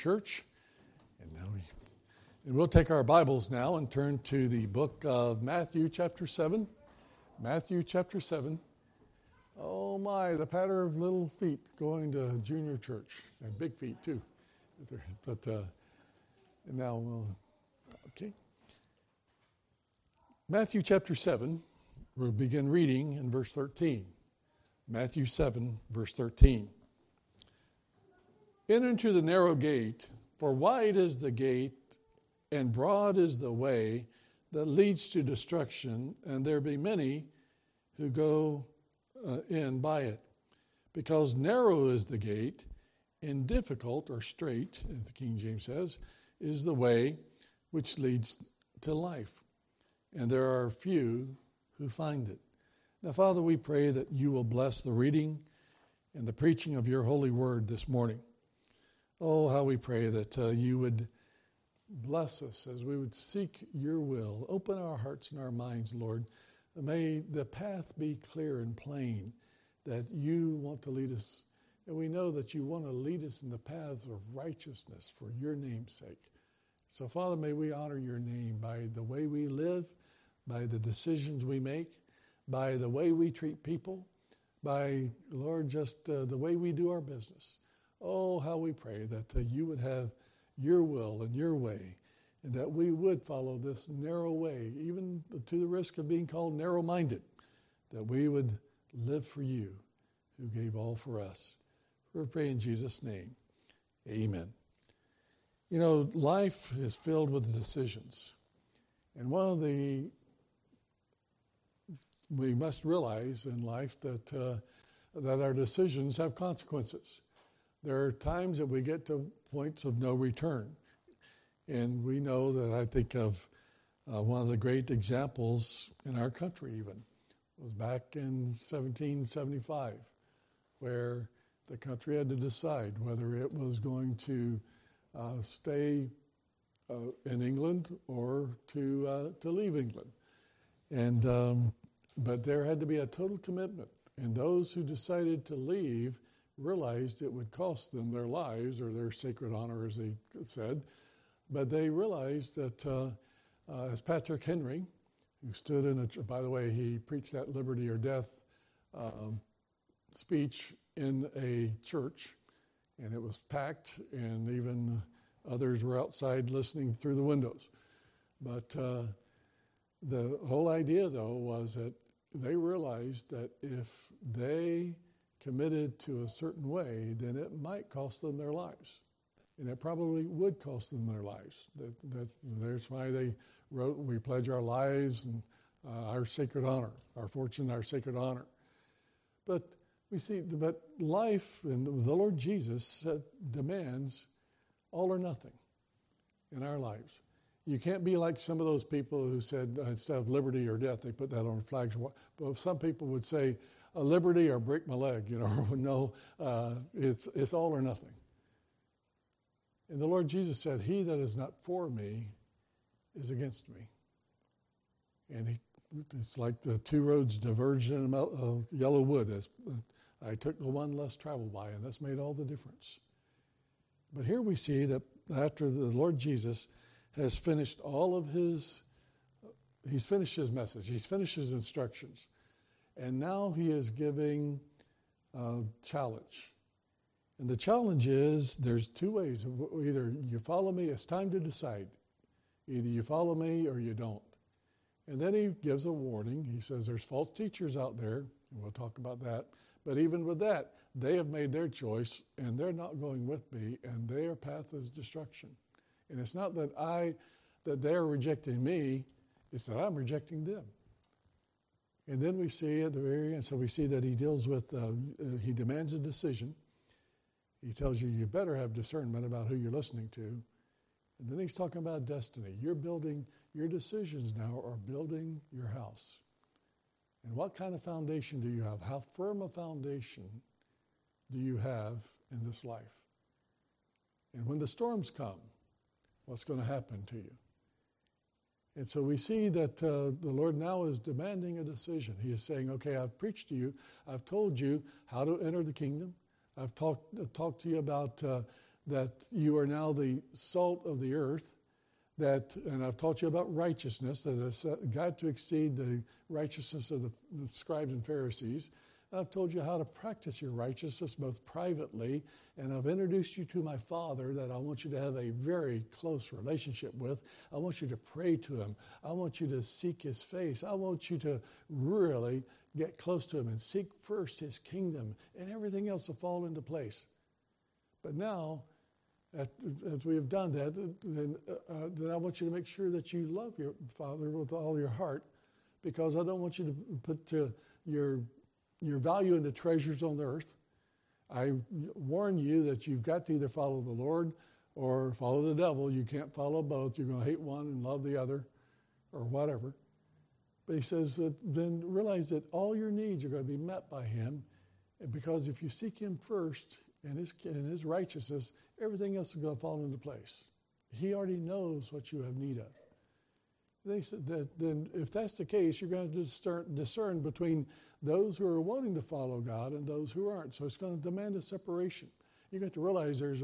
Church. And we'll take our Bibles now and turn to the book of Matthew chapter 7. Matthew chapter 7. Oh my, the patter of little feet going to junior church. And big feet too. But now, okay. Matthew chapter 7, we'll begin reading in verse 13. Matthew 7, verse 13. Enter into the narrow gate, for wide is the gate, and broad is the way that leads to destruction, and there be many who go in by it. Because narrow is the gate, and difficult or straight, as the King James says, is the way which leads to life. And there are few who find it. Now, Father, we pray that you will bless the reading and the preaching of your holy word this morning. Oh, how we pray that you would bless us as we would seek your will. Open our hearts and our minds, Lord. May the path be clear and plain that you want to lead us. And we know that you want to lead us in the paths of righteousness for your name's sake. So, Father, may we honor your name by the way we live, by the decisions we make, by the way we treat people, by, Lord, just the way we do our business. Oh, how we pray that you would have your will and your way, and that we would follow this narrow way, even to the risk of being called narrow-minded, that we would live for you who gave all for us. We pray in Jesus' name. Amen. You know, life is filled with decisions. And we must realize in life that our decisions have consequences. There are times that we get to points of no return. And we know that I think of one of the great examples in our country even. It was back in 1775, where the country had to decide whether it was going to stay in England or to leave England. And but there had to be a total commitment. And those who decided to leave realized it would cost them their lives or their sacred honor, as they said. But they realized that, as Patrick Henry, who stood by the way, he preached that liberty or death speech in a church, and it was packed, and even others were outside listening through the windows. But the whole idea, though, was that they realized that if they committed to a certain way, then it might cost them their lives. And it probably would cost them their lives. That's why they wrote, we pledge our lives and our sacred honor, our fortune, our sacred honor. But we see, but life and the Lord Jesus demands all or nothing in our lives. You can't be like some of those people who said instead of liberty or death, they put that on flags. But some people would say, a liberty or break my leg, no, it's all or nothing. And the Lord Jesus said, he that is not for me is against me. And it's like the two roads diverged in yellow wood. I took the one less traveled by, and that's made all the difference. But here we see that after the Lord Jesus has finished he's finished his message, he's finished his instructions, and now he is giving a challenge. And the challenge is, there's two ways. Either you follow me, it's time to decide. Either you follow me or you don't. And then he gives a warning. He says there's false teachers out there, and we'll talk about that. But even with that, they have made their choice, and they're not going with me, and their path is destruction. And it's not that they're rejecting me, it's that I'm rejecting them. And then we see at the very end, so we see that he deals with, he demands a decision. He tells you better have discernment about who you're listening to. And then he's talking about destiny. Your decisions now are building your house. And what kind of foundation do you have? How firm a foundation do you have in this life? And when the storms come, what's going to happen to you? And so we see that the Lord now is demanding a decision. He is saying, okay, I've preached to you. I've told you how to enter the kingdom. I've talked to you about that you are now the salt of the earth, and I've taught you about righteousness, that it's got to exceed the righteousness of the scribes and Pharisees. I've told you how to practice your righteousness both privately, and I've introduced you to my Father that I want you to have a very close relationship with. I want you to pray to Him. I want you to seek His face. I want you to really get close to Him and seek first His kingdom, and everything else will fall into place. But now, as we have done that, then I want you to make sure that you love your Father with all your heart, because I don't want you to put your value in the treasures on the earth. I warn you that you've got to either follow the Lord or follow the devil. You can't follow both. You're going to hate one and love the other or whatever. But he says that then realize that all your needs are going to be met by Him, because if you seek Him first and His righteousness, everything else is going to fall into place. He already knows what you have need of. They said that then if that's the case, you're going to discern between those who are wanting to follow God and those who aren't. So it's going to demand a separation. You got to realize there's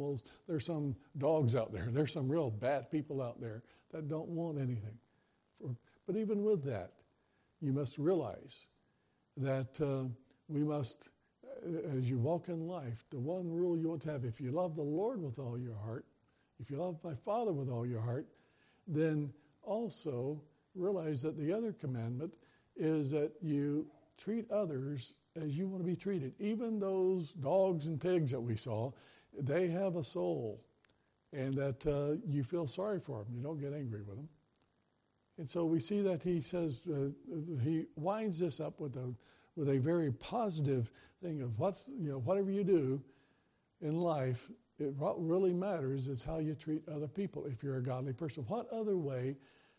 some dogs out there. There's some real bad people out there that don't want anything. But even with that, you must realize that we must, as you walk in life, the one rule you want to have, if you love the Lord with all your heart, if you love my Father with all your heart, then also realize that the other commandment is that you treat others as you want to be treated. Even those dogs and pigs that we saw, they have a soul, and that you feel sorry for them. You don't get angry with them. And so we see that he says, he winds this up with a very positive thing of whatever you do in life, what really matters is how you treat other people if you're a godly person. What other way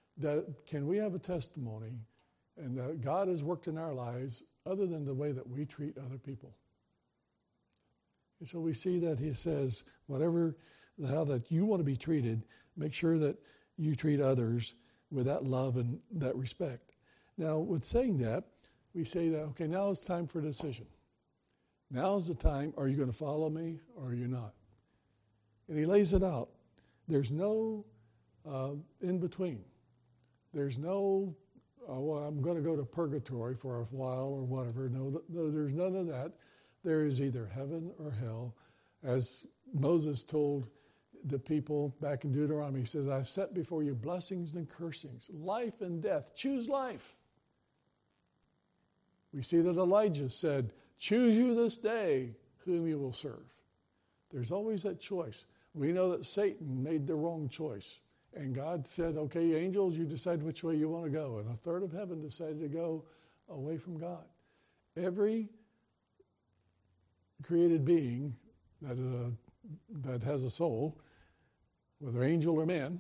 can we have a testimony and that God has worked in our lives other than the way that we treat other people? And so we see that he says, how that you want to be treated, make sure that you treat others with that love and that respect. Now, with saying that, we say that, okay, now it's time for a decision. Now's the time, are you going to follow me or are you not? And he lays it out. There's no in between. There's no, I'm going to go to purgatory for a while or whatever. No, there's none of that. There is either heaven or hell. As Moses told the people back in Deuteronomy, he says, I've set before you blessings and cursings, life and death. Choose life. We see that Elijah said, choose you this day whom you will serve. There's always that choice. We know that Satan made the wrong choice. And God said, okay, angels, you decide which way you want to go. And a third of heaven decided to go away from God. Every created being that has a soul, whether angel or man,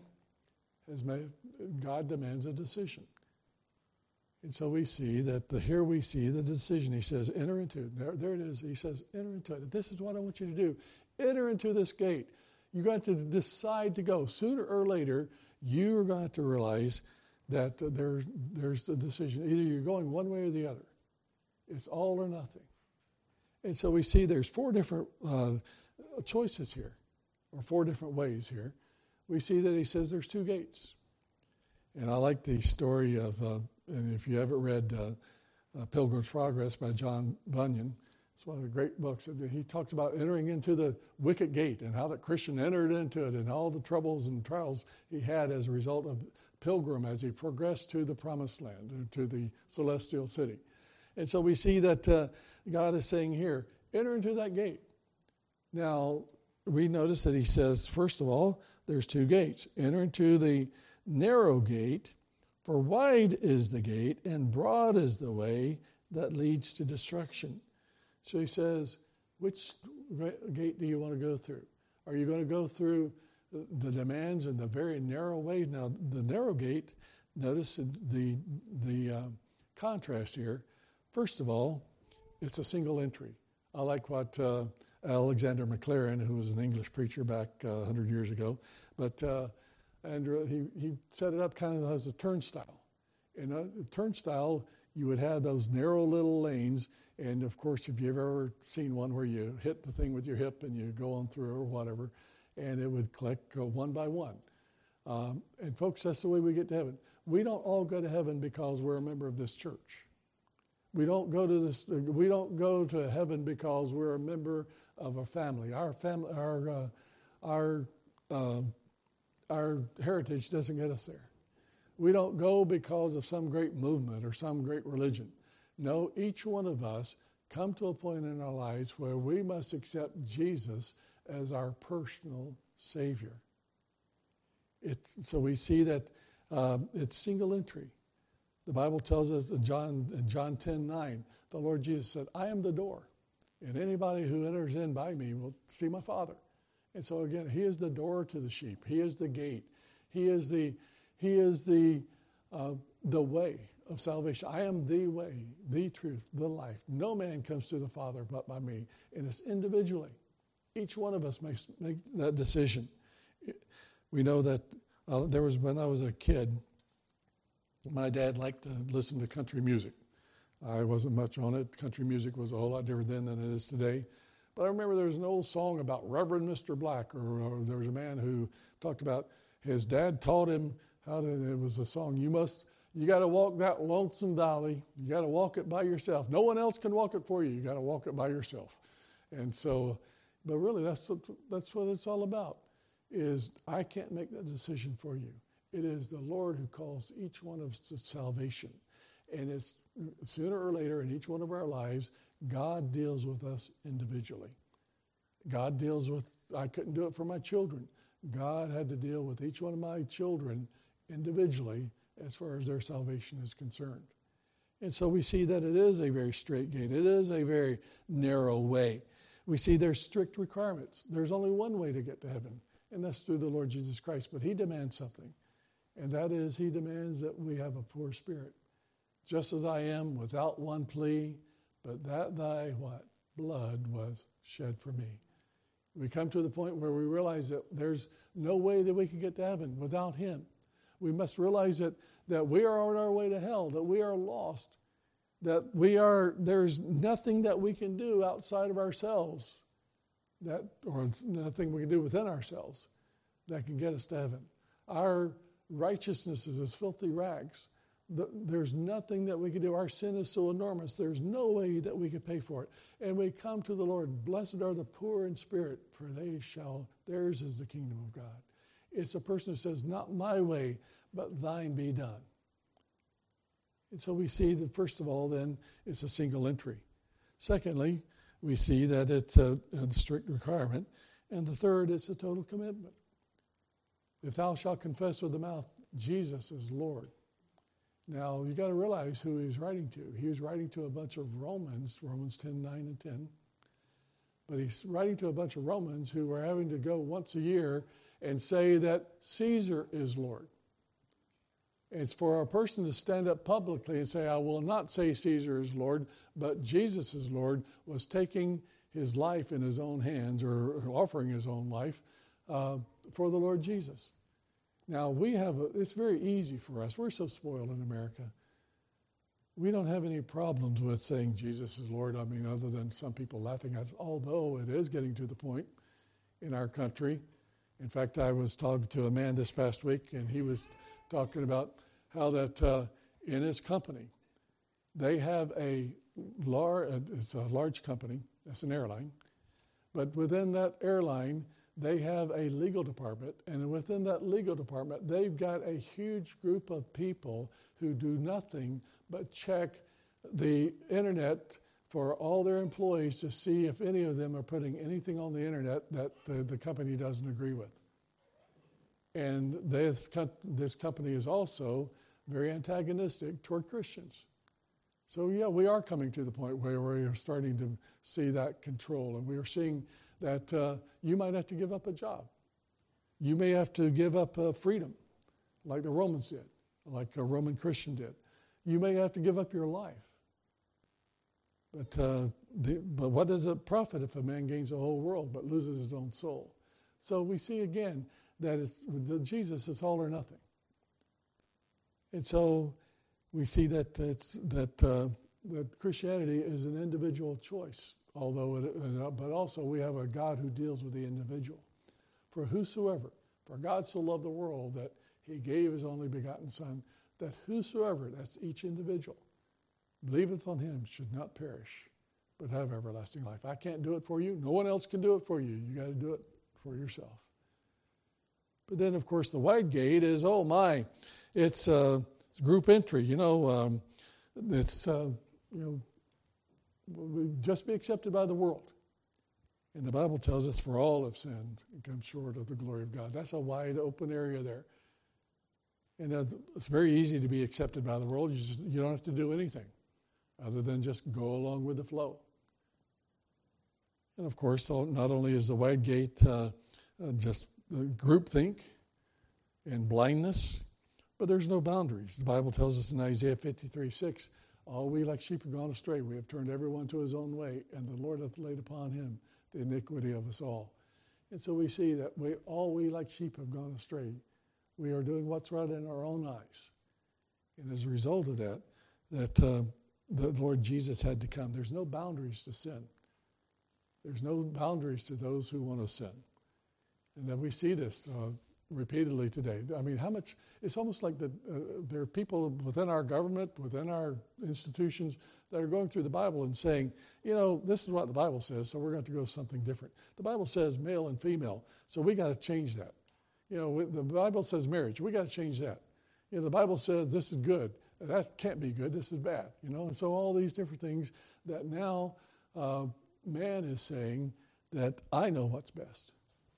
God demands a decision. And so we see that here we see the decision. He says, enter into it. There it is. He says, enter into it. This is what I want you to do. Enter into this gate. You got to decide to go. Sooner or later, you are going to have to realize that there's the decision. Either you're going one way or the other. It's all or nothing. And so we see there's four different choices here, or four different ways here. We see that he says there's two gates. And I like the story of, and if you haven't read Pilgrim's Progress by John Bunyan, it's one of the great books. He talks about entering into the wicket gate and how the Christian entered into it and all the troubles and trials he had as a result of pilgrim as he progressed to the promised land, or to the celestial city. And so we see that God is saying here, enter into that gate. Now, we notice that he says, first of all, there's two gates. Enter into the narrow gate, for wide is the gate and broad is the way that leads to destruction. So he says, which gate do you want to go through? Are you going to go through the demands in the very narrow way? Now, the narrow gate, notice the contrast here. First of all, it's a single entry. I like what Alexander Maclaren, who was an English preacher back 100 years ago, but he set it up kind of as a turnstile. And a turnstile you would have those narrow little lanes. And, of course, if you've ever seen one where you hit the thing with your hip and you go on through or whatever, and it would go one by one. And, folks, that's the way we get to heaven. We don't all go to heaven because we're a member of this church. We don't go to heaven because we're a member of a family. Our heritage doesn't get us there. We don't go because of some great movement or some great religion. No, each one of us come to a point in our lives where we must accept Jesus as our personal Savior. So we see that it's single entry. The Bible tells us in John 10:9, the Lord Jesus said, I am the door, and anybody who enters in by me will see my Father. And so again, he is the door to the sheep. He is the gate. He is the way of salvation. I am the way, the truth, the life. No man comes to the Father but by me. And it's individually. Each one of us makes that decision. We know that when I was a kid, my dad liked to listen to country music. I wasn't much on it. Country music was a whole lot different then than it is today. But I remember there was an old song about Reverend Mr. Black, or there was a man who talked about his dad taught him it was a song, you got to walk that lonesome valley. You got to walk it by yourself. No one else can walk it for you. You got to walk it by yourself. And so, but really that's what it's all about, is I can't make that decision for you. It is the Lord who calls each one of us to salvation. And it's sooner or later in each one of our lives, God deals with us individually. God deals with, I couldn't do it for my children. God had to deal with each one of my children individually as far as their salvation is concerned. And so we see that it is a very straight gate. It is a very narrow way. We see there's strict requirements. There's only one way to get to heaven, and that's through the Lord Jesus Christ. But he demands something, and that is he demands that we have a poor spirit. Just as I am without one plea, but that thy what? Blood was shed for me. We come to the point where we realize that there's no way that we can get to heaven without him. We must realize that we are on our way to hell, that we are lost, that there's nothing that we can do outside of ourselves, or nothing we can do within ourselves that can get us to heaven. Our righteousness is as filthy rags. There's nothing that we can do. Our sin is so enormous, there's no way that we can pay for it. And we come to the Lord, blessed are the poor in spirit, for theirs is the kingdom of God. It's a person who says, not my way, but thine be done. And so we see that, first of all, then, it's a single entry. Secondly, we see that it's a strict requirement. And the third, it's a total commitment. If thou shalt confess with the mouth, Jesus is Lord. Now, you got to realize who he's writing to. He was writing to a bunch of Romans 10:9 and 10. But he's writing to a bunch of Romans who were having to go once a year and say that Caesar is Lord. It's for a person to stand up publicly and say, I will not say Caesar is Lord, but Jesus is Lord, was taking his life in his own hands, or offering his own life for the Lord Jesus. Now, it's very easy for us. We're so spoiled in America. We don't have any problems with saying Jesus is Lord, other than some people laughing at it, although it is getting to the point in our country. In fact, I was talking to a man this past week, and he was talking about how that in his company, they have it's a large company, that's an airline, but within that airline, they have a legal department, and within that legal department, they've got a huge group of people who do nothing but check the internet for all their employees to see if any of them are putting anything on the internet that the company doesn't agree with. And this company is also very antagonistic toward Christians. So yeah, we are coming to the point where we are starting to see that control, and we are seeing that you might have to give up a job. You may have to give up freedom, like the Romans did, like a Roman Christian did. You may have to give up your life. But what does it profit if a man gains the whole world but loses his own soul? So we see again that with Jesus, it's all or nothing. And so we see that that Christianity is an individual choice, but also we have a God who deals with the individual. For whosoever, for God so loved the world that he gave his only begotten Son, that whosoever, that's each individual, believeth on him should not perish, but have everlasting life. I can't do it for you. No one else can do it for you. You got to do it for yourself. But then, of course, the wide gate is, it's group entry. Just be accepted by the world. And the Bible tells us, for all have sinned and come short of the glory of God. That's a wide open area there. And it's very easy to be accepted by the world. You don't have to do anything other than just go along with the flow. And of course, not only is the wide gate just groupthink and blindness, but there's no boundaries. The Bible tells us in Isaiah 53:6, all we like sheep have gone astray. We have turned everyone to his own way, and the Lord hath laid upon him the iniquity of us all. And so we see that we like sheep have gone astray. We are doing what's right in our own eyes. And as a result of that the Lord Jesus had to come. There's no boundaries to sin. There's no boundaries to those who want to sin. And then we see this repeatedly today. I mean, how much, it's almost like there are people within our government, within our institutions that are going through the Bible and saying, this is what the Bible says, so we're going to go something different. The Bible says male and female, so we got to change that. The Bible says marriage, we got to change that. The Bible says this is good, that can't be good, this is bad. And so all these different things that now man is saying that I know what's best.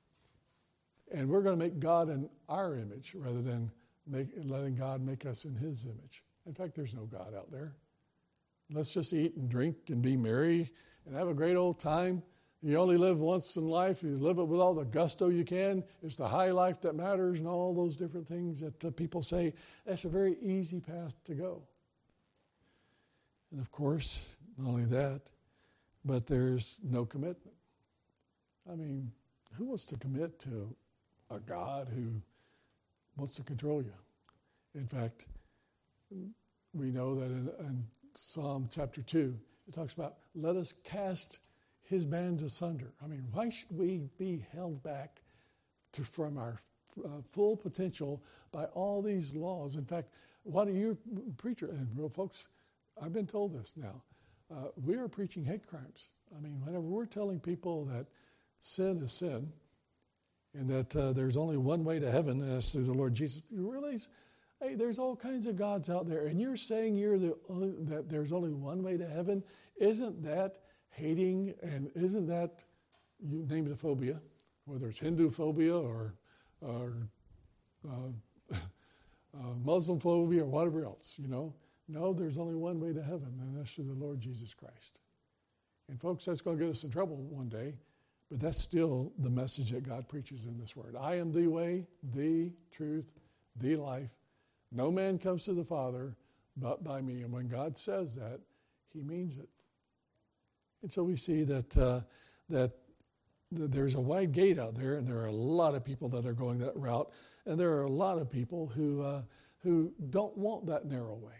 And we're going to make God in our image rather than letting God make us in his image. In fact, there's no God out there. Let's just eat and drink and be merry and have a great old time. You only live once in life. You live it with all the gusto you can. It's the high life that matters and all those different things that people say. That's a very easy path to go. And of course, not only that, but there's no commitment. I mean, who wants to commit to a God who wants to control you? In fact, we know that in Psalm chapter 2, it talks about, let us cast his band asunder. I mean, why should we be held back from our full potential by all these laws? In fact, what do you, preacher, and real folks, I've been told this now, we are preaching hate crimes. I mean, whenever we're telling people that sin is sin, and that there's only one way to heaven, and that's through the Lord Jesus, you realize, hey, there's all kinds of gods out there, and you're saying that there's only one way to heaven? Isn't that hating, and isn't that, you name the phobia, whether it's Hindu phobia or Muslim phobia or whatever else, No, there's only one way to heaven, and that's through the Lord Jesus Christ. And folks, that's going to get us in trouble one day, but that's still the message that God preaches in this word. I am the way, the truth, the life. No man comes to the Father but by me. And when God says that, he means it. And so we see that there's a wide gate out there, and there are a lot of people that are going that route, and there are a lot of people who don't want that narrow way.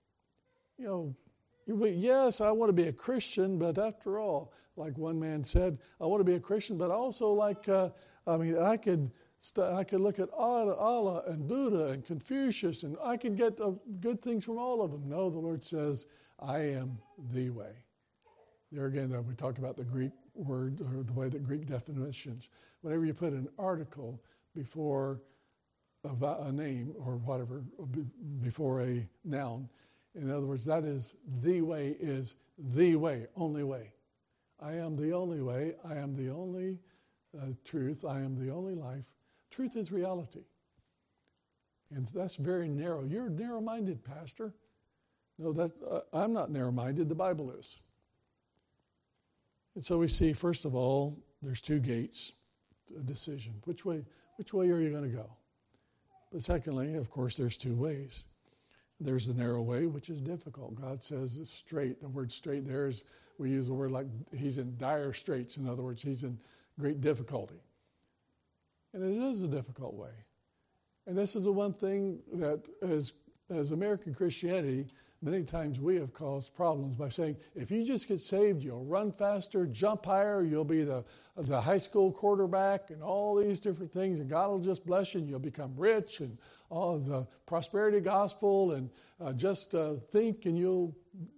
Yes, I want to be a Christian, but after all, like one man said, I want to be a Christian, but also I could look at Allah and Buddha and Confucius, and I can get good things from all of them. No, the Lord says, I am the way. There again, we talked about the Greek word, or the way that Greek definitions. Whenever you put an article before a name or whatever, before a noun, in other words, that is the way, only way. I am the only way. I am the only truth. I am the only life. Truth is reality. And that's very narrow. You're narrow-minded, Pastor. No, I'm not narrow-minded. The Bible is. And so we see, first of all, there's two gates, a decision. Which way are you going to go? But secondly, of course, there's two ways. There's the narrow way, which is difficult. God says it's straight. The word straight there is, we use the word like he's in dire straits. In other words, he's in great difficulty. And it is a difficult way. And this is the one thing that as American Christianity, many times we have caused problems by saying, if you just get saved, you'll run faster, jump higher, you'll be the high school quarterback and all these different things, and God will just bless you, and you'll become rich, and all of the prosperity gospel, and just think, and you'll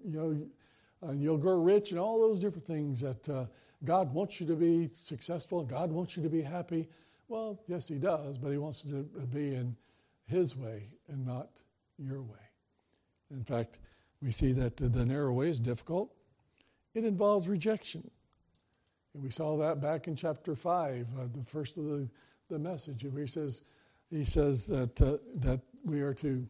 grow rich, and all those different things that God wants you to be successful, and God wants you to be happy. Well, yes, He does, but He wants you to be in His way and not your way. In fact, we see that the narrow way is difficult. It involves rejection. And we saw that back in chapter 5, the first of the message, where he says that we are to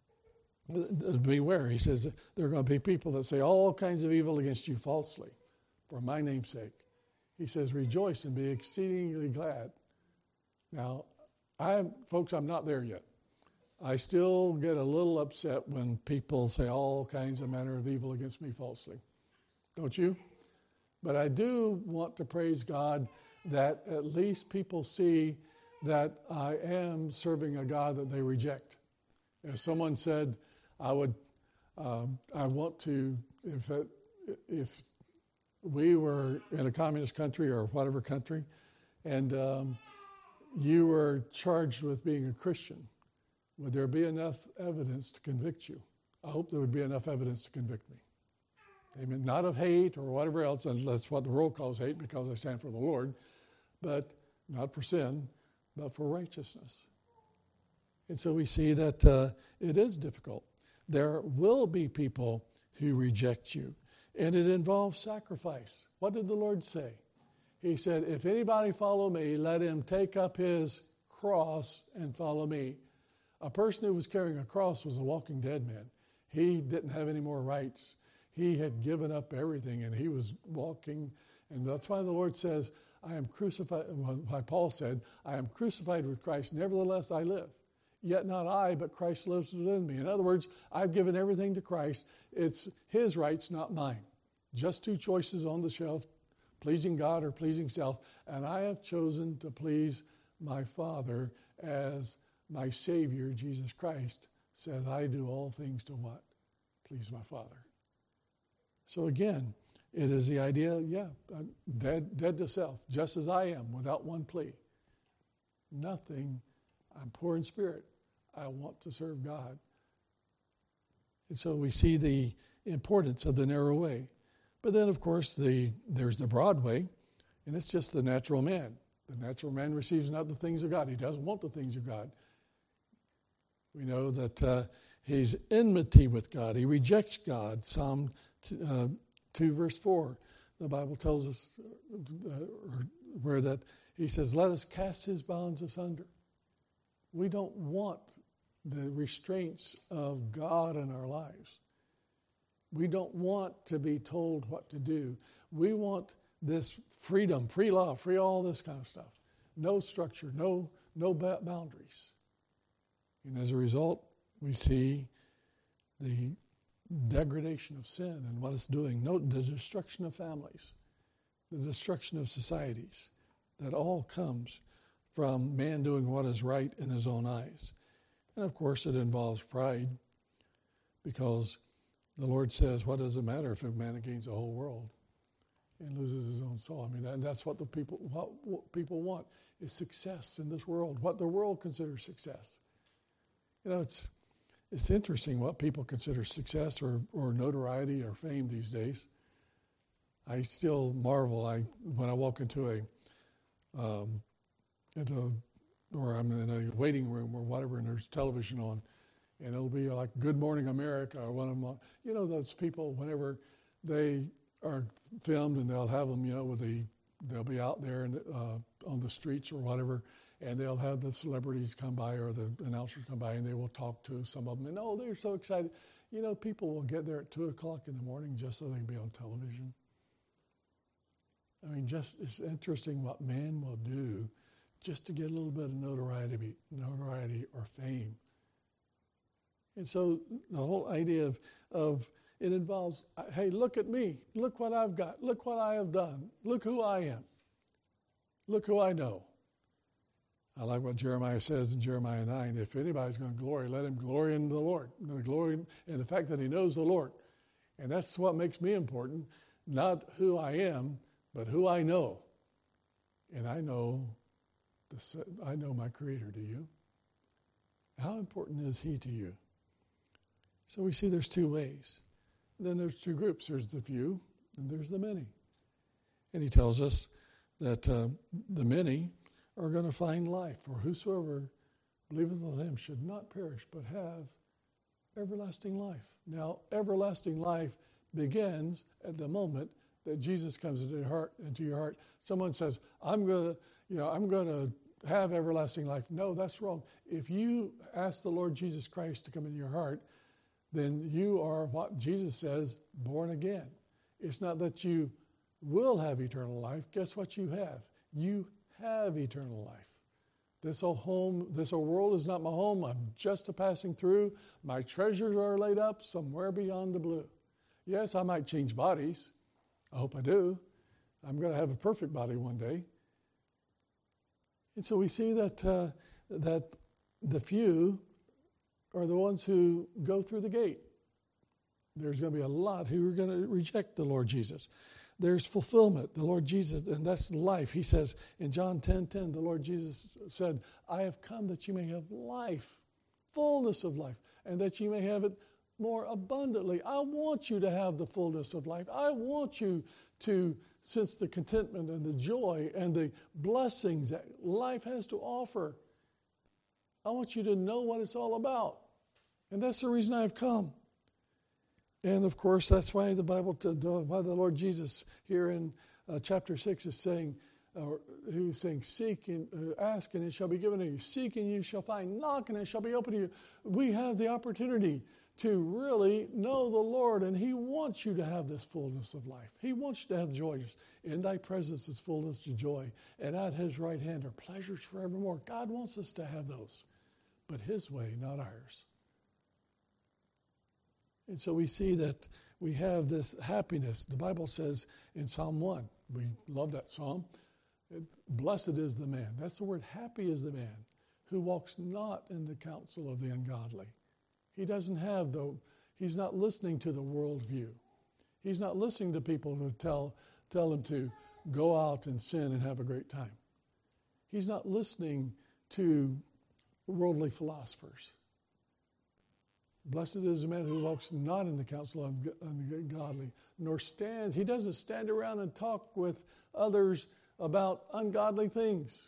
beware. He says there are going to be people that say all kinds of evil against you falsely for my name's sake. He says, rejoice and be exceedingly glad. Now, folks, I'm not there yet. I still get a little upset when people say all kinds of manner of evil against me falsely. Don't you? But I do want to praise God that at least people see that I am serving a God that they reject. As someone said, I want to, if we were in a communist country or whatever country, and you were charged with being a Christian, would there be enough evidence to convict you? I hope there would be enough evidence to convict me. Amen. Not of hate or whatever else, and that's what the world calls hate because I stand for the Lord, but not for sin, but for righteousness. And so we see that it is difficult. There will be people who reject you, and it involves sacrifice. What did the Lord say? He said, if anybody follow me, let him take up his cross and follow me. A person who was carrying a cross was a walking dead man. He didn't have any more rights. He had given up everything, and he was walking. And that's why the Lord says, I am crucified, why Paul said, I am crucified with Christ, nevertheless I live. Yet not I, but Christ lives within me. In other words, I've given everything to Christ. It's His rights, not mine. Just two choices on the shelf, pleasing God or pleasing self. And I have chosen to please my Father as my Savior, Jesus Christ, says, I do all things to what? Please my Father. So again, it is the idea, dead to self, just as I am, without one plea. Nothing, I'm poor in spirit. I want to serve God. And so we see the importance of the narrow way. But then, of course, there's the broad way, and it's just the natural man. The natural man receives not the things of God. He doesn't want the things of God. We know that he's enmity with God. He rejects God. Psalm 2, verse 4, the Bible tells us where that he says, let us cast his bonds asunder. We don't want the restraints of God in our lives. We don't want to be told what to do. We want this freedom, free love, free all this kind of stuff. No structure, no boundaries. And as a result, we see the degradation of sin and what it's doing. Note the destruction of families, the destruction of societies. That all comes from man doing what is right in his own eyes. And of course, it involves pride, because the Lord says, what does it matter if a man gains the whole world and loses his own soul? I mean, and that's what what people want is success in this world, what the world considers success. You know, it's interesting what people consider success or notoriety or fame these days. I still marvel when I walk into or I'm in a waiting room or whatever, and there's television on, and it'll be like Good Morning America or one of them. You know, those people, whenever they are filmed, and they'll have them, they'll be out there on the streets or whatever, and they'll have the celebrities come by or the announcers come by, and they will talk to some of them. And they're so excited. You know, people will get there at 2 o'clock in the morning just so they can be on television. I mean, it's interesting what man will do just to get a little bit of notoriety or fame. And so the whole idea of it involves, hey, look at me. Look what I've got. Look what I have done. Look who I am. Look who I know. I like what Jeremiah says in Jeremiah 9. If anybody's going to glory, let him glory in the Lord. Glory in the fact that he knows the Lord. And that's what makes me important. Not who I am, but who I know. And I know my Creator. Do you? How important is he to you? So we see there's two ways. Then there's two groups. There's the few and there's the many. And he tells us that the many are going to find life. For whosoever believeth on him should not perish, but have everlasting life. Now, everlasting life begins at the moment that Jesus comes into your heart. Someone says, I'm going to have everlasting life. No, that's wrong. If you ask the Lord Jesus Christ to come into your heart, then you are what Jesus says, born again. It's not that you will have eternal life. Guess what you have? You have eternal life. This old world is not my home. I'm just a passing through. My treasures are laid up somewhere beyond the blue. Yes, I might change bodies. I hope I do. I'm going to have a perfect body one day. And so we see that the few are the ones who go through the gate. There's going to be a lot who are going to reject the Lord Jesus. There's fulfillment, the Lord Jesus, and that's life. He says in John 10:10, the Lord Jesus said, I have come that you may have life, fullness of life, and that you may have it more abundantly. I want you to have the fullness of life. I want you to sense the contentment and the joy and the blessings that life has to offer. I want you to know what it's all about. And that's the reason I've come. And of course, that's why the why the Lord Jesus here in chapter 6 is saying, he was saying, seek and ask and it shall be given to you. Seek and you shall find. Knock and it shall be open to you. We have the opportunity to really know the Lord, and he wants you to have this fullness of life. He wants you to have joy. In thy presence is fullness of joy, and at his right hand are pleasures forevermore. God wants us to have those, but his way, not ours. And so we see that we have this happiness. The Bible says in Psalm 1, we love that psalm, blessed is the man. That's the word, happy is the man who walks not in the counsel of the ungodly. He doesn't have he's not listening to the worldview. He's not listening to people who tell him to go out and sin and have a great time. He's not listening to worldly philosophers. Blessed is the man who walks not in the counsel of ungodly, nor stands. He doesn't stand around and talk with others about ungodly things.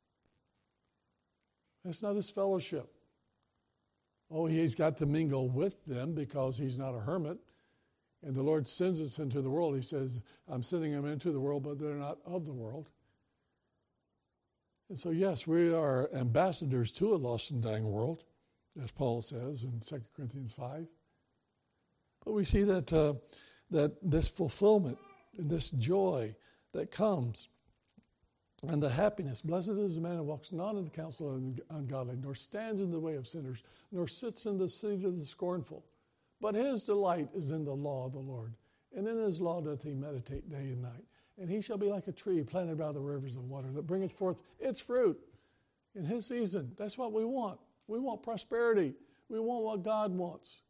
That's not his fellowship. Oh, he's got to mingle with them because he's not a hermit. And the Lord sends us into the world. He says, I'm sending them into the world, but they're not of the world. And so, yes, we are ambassadors to a lost and dying world, as Paul says in 2 Corinthians 5. But we see that this fulfillment and this joy that comes and the happiness. Blessed is the man who walks not in the counsel of the ungodly, nor stands in the way of sinners, nor sits in the seat of the scornful. But his delight is in the law of the Lord, and in his law doth he meditate day and night. And he shall be like a tree planted by the rivers of water that bringeth forth its fruit in his season. That's what we want. We want prosperity. We want what God wants.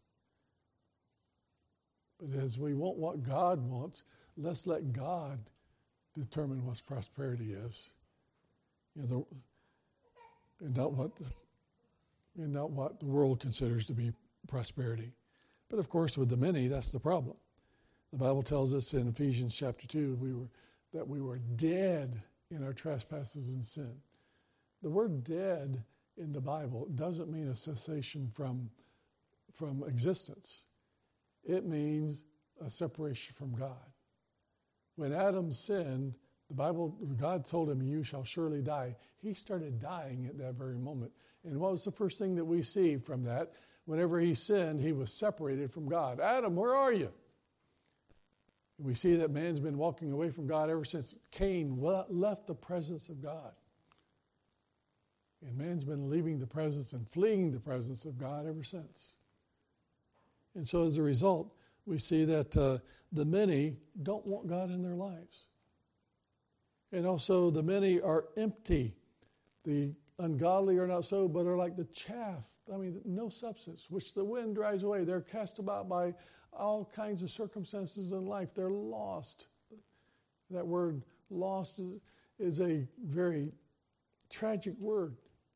But as we want what God wants, let's let God determine what prosperity is. And not what the world considers to be prosperity. But of course, with the many, that's the problem. The Bible tells us in Ephesians chapter 2 that we were dead in our trespasses and sin. The word dead in the Bible doesn't mean a cessation from existence. It means a separation from God. When Adam sinned, God told him, you shall surely die. He started dying at that very moment. And what was the first thing that we see from that? Whenever he sinned, he was separated from God. Adam, where are you? We see that man's been walking away from God ever since Cain left the presence of God. And man's been leaving the presence and fleeing the presence of God ever since. And so as a result, we see that the many don't want God in their lives. And also the many are empty. The ungodly are not so, but are like the chaff. I mean, no substance, which the wind drives away. They're cast about by all kinds of circumstances in life. They're lost. That word lost is a very tragic word.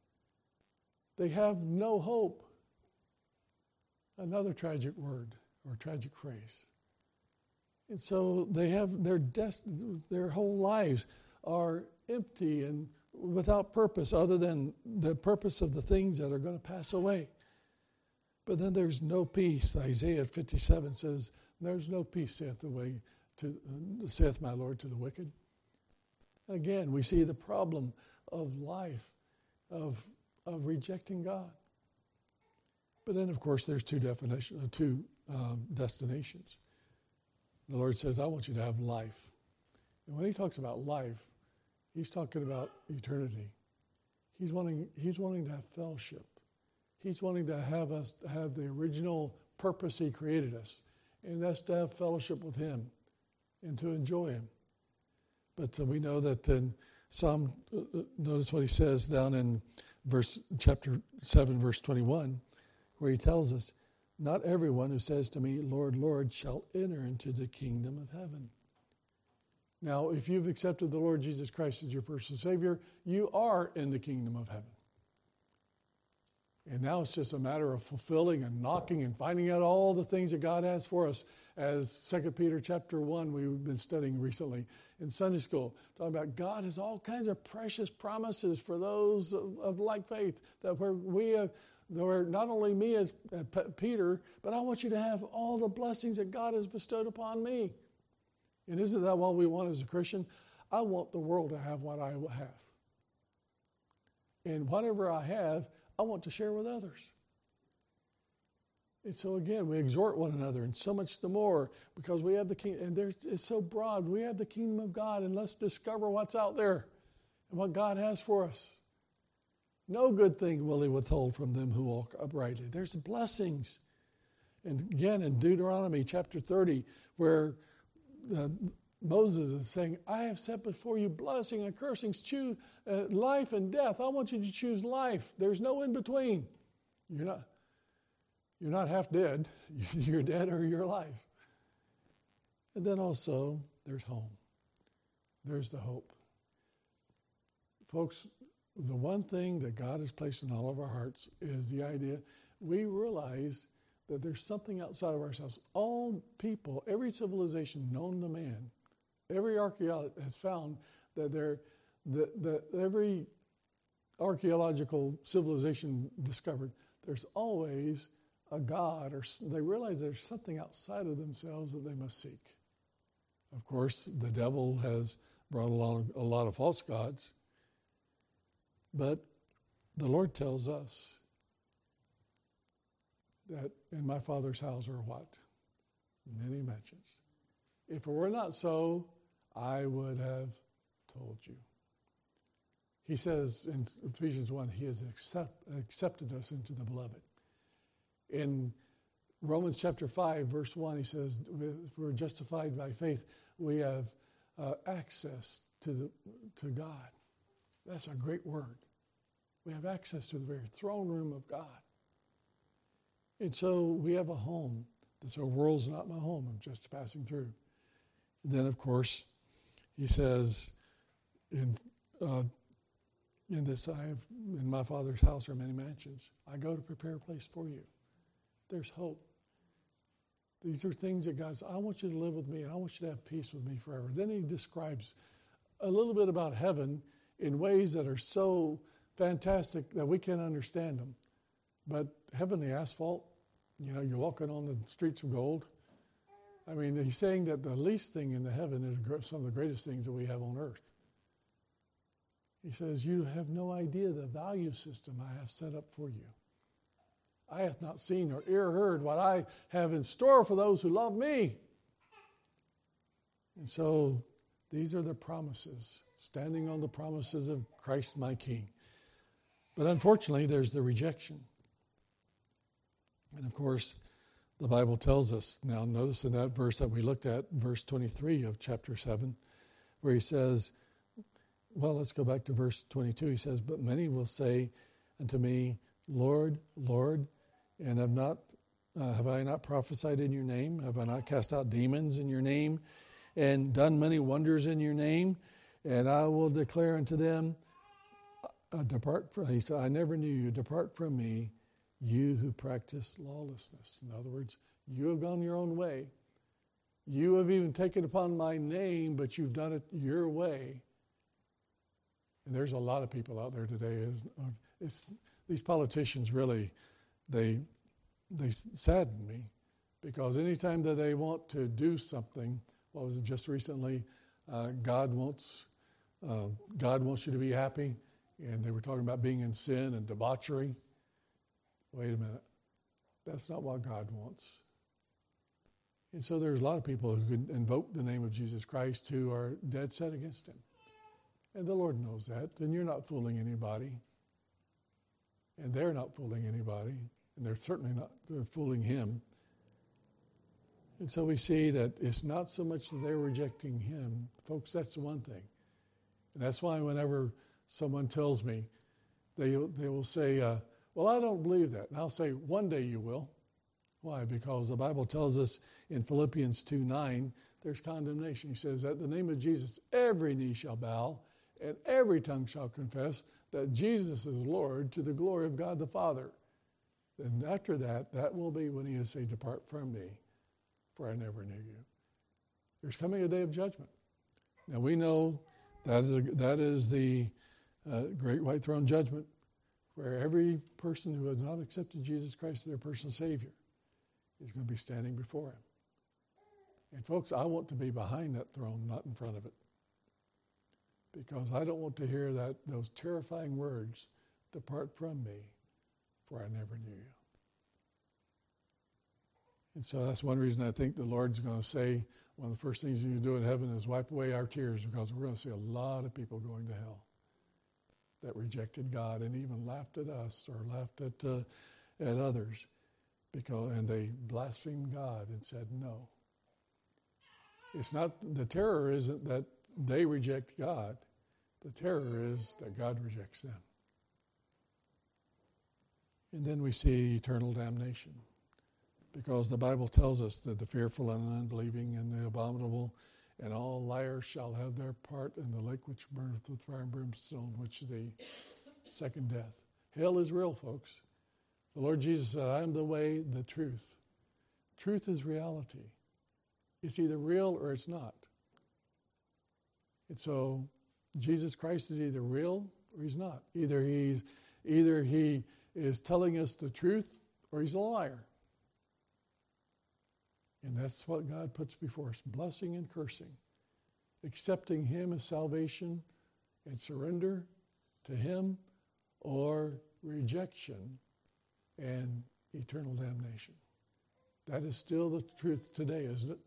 They have no hope. Another tragic word or tragic phrase. And so they have their whole lives are empty and without purpose other than the purpose of the things that are going to pass away. But then there's no peace. Isaiah 57 says, "There's no peace, saith my Lord, to the wicked." Again, we see the problem of life, of rejecting God. But then, of course, there's two destinations. The Lord says, "I want you to have life." And when he talks about life, he's talking about eternity. He's wanting to have fellowship. He's wanting to have us have the original purpose he created us, and that's to have fellowship with him and to enjoy him. But we know that in Psalm, notice what he says down in chapter 7, verse 21, where he tells us, "Not everyone who says to me, 'Lord, Lord,' shall enter into the kingdom of heaven." Now, if you've accepted the Lord Jesus Christ as your personal Savior, you are in the kingdom of heaven. And now it's just a matter of fulfilling and knocking and finding out all the things that God has for us. As 2 Peter chapter 1, we've been studying recently in Sunday school, talking about God has all kinds of precious promises for those of like faith, that where not only me as Peter, but I want you to have all the blessings that God has bestowed upon me. And isn't that what we want as a Christian? I want the world to have what I have. And whatever I have, I want to share with others. And so again, we exhort one another, and so much the more, because we have the kingdom, and it's so broad. We have the kingdom of God, and let's discover what's out there and what God has for us. No good thing will he withhold from them who walk uprightly. There's blessings. And again, in Deuteronomy chapter 30, where Moses is saying, "I have set before you blessing and cursings, choose life and death. I want you to choose life. There's no in between. You're not half dead. You're dead or you're alive." And then also, there's home. There's the hope. Folks, the one thing that God has placed in all of our hearts is the idea we realize that there's something outside of ourselves. All people, every civilization known to man, every archaeologist has found that every archaeological civilization discovered, there's always a God, or they realize there's something outside of themselves that they must seek. Of course, the devil has brought along a lot of false gods, but the Lord tells us that in my Father's house are what? Many mansions. If it were not so, I would have told you. He says in Ephesians 1, he has accepted us into the beloved. In Romans chapter 5, verse 1, he says, if we're justified by faith, we have access to God. That's a great word. We have access to the very throne room of God. And so we have a home. This world's not my home. I'm just passing through. And then, of course, he says, in my Father's house are many mansions. I go to prepare a place for you. There's hope. These are things that God says, I want you to live with me, and I want you to have peace with me forever. Then he describes a little bit about heaven in ways that are so fantastic that we can't understand them. But heavenly asphalt, you're walking on the streets of gold. I mean, he's saying that the least thing in the heaven is some of the greatest things that we have on earth. He says, you have no idea the value system I have set up for you. I hath not seen or ear heard what I have in store for those who love me. And so these are the promises, standing on the promises of Christ my King. But unfortunately, there's the rejection. And of course, the Bible tells us, now notice in that verse that we looked at, verse 23 of chapter 7, where he says, well, let's go back to verse 22. He says, but many will say unto me, Lord, Lord, and have I not prophesied in your name? Have I not cast out demons in your name and done many wonders in your name? And I will declare unto them, he said, I never knew you. Depart from me, you who practice lawlessness. In other words, you have gone your own way. You have even taken upon my name, but you've done it your way. And there's a lot of people out there today. These politicians really, they sadden me, because anytime that they want to do something, what was it just recently? God wants you to be happy, and they were talking about being in sin and debauchery. Wait a minute, that's not what God wants. And so there's a lot of people who can invoke the name of Jesus Christ who are dead set against him. And the Lord knows that, and you're not fooling anybody. And they're not fooling anybody, and they're certainly not fooling him. And so we see that it's not so much that they're rejecting him. Folks, that's the one thing. And that's why whenever someone tells me, they will say, well, I don't believe that. And I'll say, one day you will. Why? Because the Bible tells us in Philippians 2:9, there's condemnation. He says, at the name of Jesus, every knee shall bow, and every tongue shall confess that Jesus is Lord, to the glory of God the Father. And after that, that will be when he will say, depart from me, for I never knew you. There's coming a day of judgment. Now we know that is the great white throne judgment, where every person who has not accepted Jesus Christ as their personal Savior is going to be standing before him. And folks, I want to be behind that throne, not in front of it. Because I don't want to hear those terrifying words, depart from me, for I never knew you. And so that's one reason I think the Lord's going to say, one of the first things you do in heaven is wipe away our tears, because we're going to see a lot of people going to hell that rejected God and even laughed at us or laughed at others, and they blasphemed God and said no. It's not, the terror isn't that they reject God. The terror is that God rejects them. And then we see eternal damnation, because the Bible tells us that the fearful and the unbelieving and the abominable and all liars shall have their part in the lake which burneth with fire and brimstone, which is the second death. Hell is real, folks. The Lord Jesus said, I am the way, the truth. Truth is reality. It's either real or it's not. And so Jesus Christ is either real or he's not. Either he is telling us the truth or he's a liar. And that's what God puts before us, blessing and cursing. Accepting him as salvation and surrender to him, or rejection and eternal damnation. That is still the truth today, isn't it?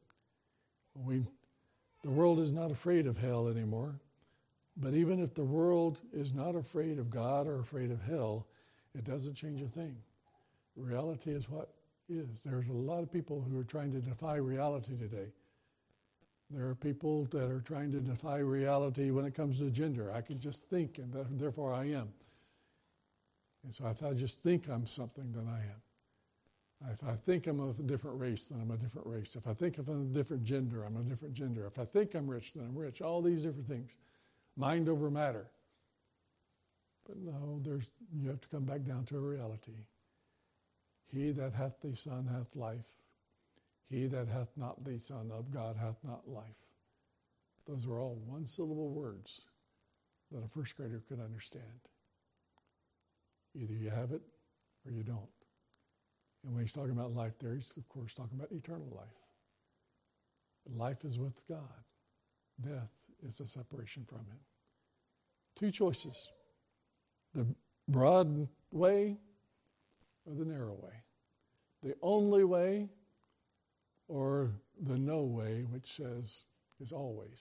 The world is not afraid of hell anymore. But even if the world is not afraid of God or afraid of hell, it doesn't change a thing. Reality is what is. There's a lot of people who are trying to defy reality today. There are people that are trying to defy reality when it comes to gender. I can just think, and therefore I am. And so if I just think I'm something, then I am. If I think I'm of a different race, then I'm a different race. If I think I'm a different gender, I'm a different gender. If I think I'm rich, then I'm rich. All these different things. Mind over matter. But no, you have to come back down to a reality. He that hath the Son hath life. He that hath not the Son of God hath not life. Those are all one-syllable words that a first grader could understand. Either you have it or you don't. And when he's talking about life there, he's, of course, talking about eternal life. Life is with God. Death is a separation from him. Two choices. The broad way or the narrow way. The only way or the no way, which says is always.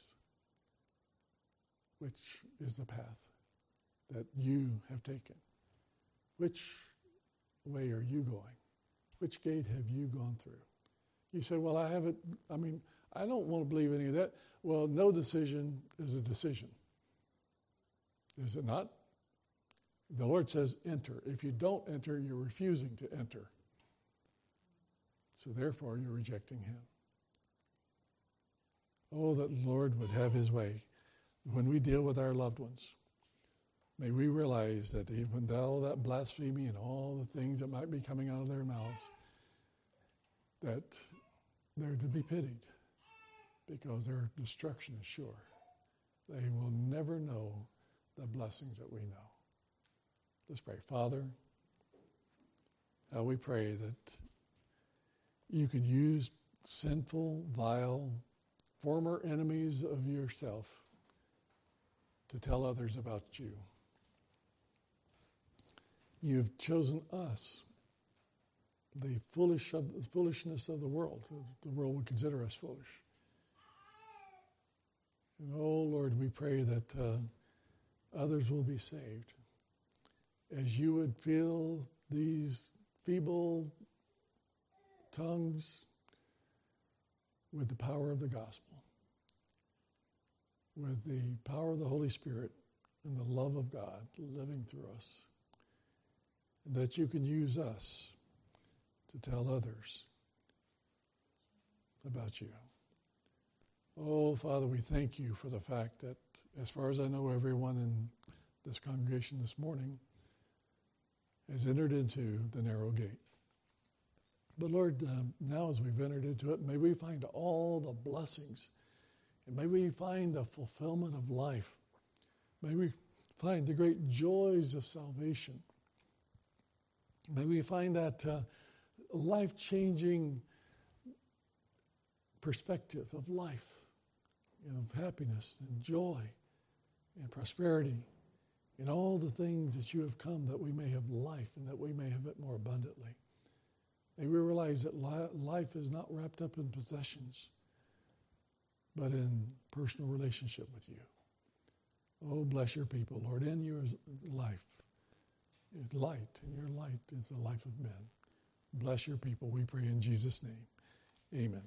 Which is the path that you have taken. Which way are you going? Which gate have you gone through? You say, well, I don't want to believe any of that. Well, no decision is a decision. Is it not? The Lord says, enter. If you don't enter, you're refusing to enter. So therefore, you're rejecting him. Oh, that the Lord would have his way. When we deal with our loved ones, may we realize that even all that blasphemy and all the things that might be coming out of their mouths, that they're to be pitied because their destruction is sure. They will never know the blessings that we know. Let's pray. Father, how we pray that you could use sinful, vile, former enemies of yourself to tell others about you. You've chosen us, the foolishness of the world. The world would consider us foolish. And oh, Lord, we pray that others will be saved as you would fill these feeble tongues with the power of the gospel, with the power of the Holy Spirit and the love of God living through us, and that you can use us to tell others about you. Oh, Father, we thank you for the fact that, as far as I know, everyone in this congregation this morning has entered into the narrow gate. But Lord, now as we've entered into it, may we find all the blessings, and may we find the fulfillment of life. May we find the great joys of salvation. May we find that life-changing perspective of life, of happiness and joy and prosperity and all the things that you have come that we may have life and that we may have it more abundantly. May we realize that life is not wrapped up in possessions, but in personal relationship with you. Oh, bless your people, Lord. In your life is light, and your light is the life of men. Bless your people, we pray in Jesus' name. Amen.